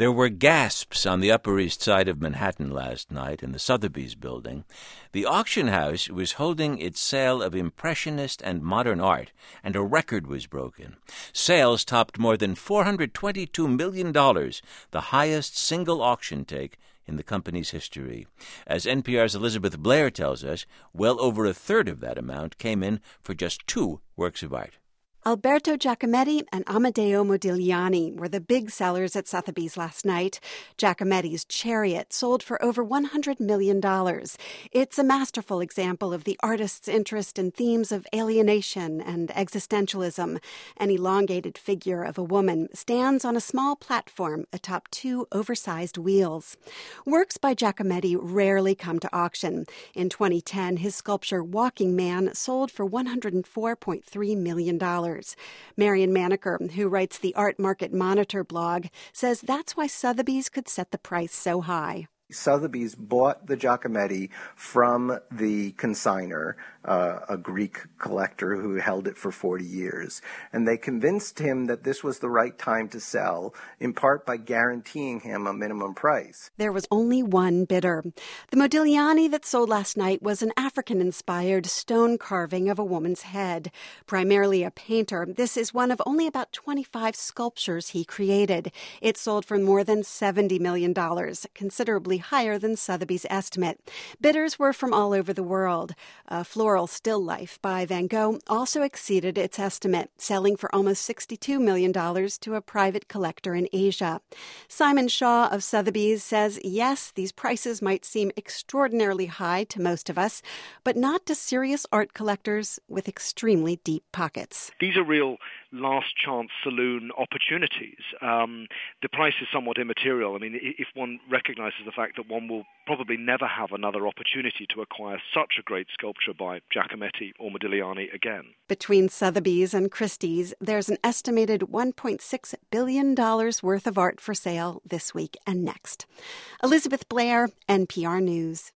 There were gasps on the Upper East Side of Manhattan last night in the Sotheby's building. The auction house was holding its sale of Impressionist and modern art, and a record was broken. Sales topped more than $422 million, the highest single auction take in the company's history. As NPR's Elizabeth Blair tells us, well over a third of that amount came in for just two works of art. Alberto Giacometti and Amedeo Modigliani were the big sellers at Sotheby's last night. Giacometti's Chariot sold for over $100 million. It's a masterful example of the artist's interest in themes of alienation and existentialism. An elongated figure of a woman stands on a small platform atop two oversized wheels. Works by Giacometti rarely come to auction. In 2010, his sculpture Walking Man sold for $104.3 million. Marion Maneker, who writes the Art Market Monitor blog, says that's why Sotheby's could set the price so high. Sotheby's bought the Giacometti from the consignor, a Greek collector who held it for 40 years. And they convinced him that this was the right time to sell, in part by guaranteeing him a minimum price. There was only one bidder. The Modigliani that sold last night was an African-inspired stone carving of a woman's head. Primarily a painter, this is one of only about 25 sculptures he created. It sold for more than $70 million, considerably higher than Sotheby's estimate. Bidders were from all over the world. A floral still life by Van Gogh also exceeded its estimate, selling for almost $62 million to a private collector in Asia. Simon Shaw of Sotheby's says, yes, these prices might seem extraordinarily high to most of us, but not to serious art collectors with extremely deep pockets. These are real last-chance saloon opportunities. The price is somewhat immaterial. I mean, if one recognizes the fact that one will probably never have another opportunity to acquire such a great sculpture by Giacometti or Modigliani again. Between Sotheby's and Christie's, there's an estimated $1.6 billion worth of art for sale this week and next. Elizabeth Blair, NPR News.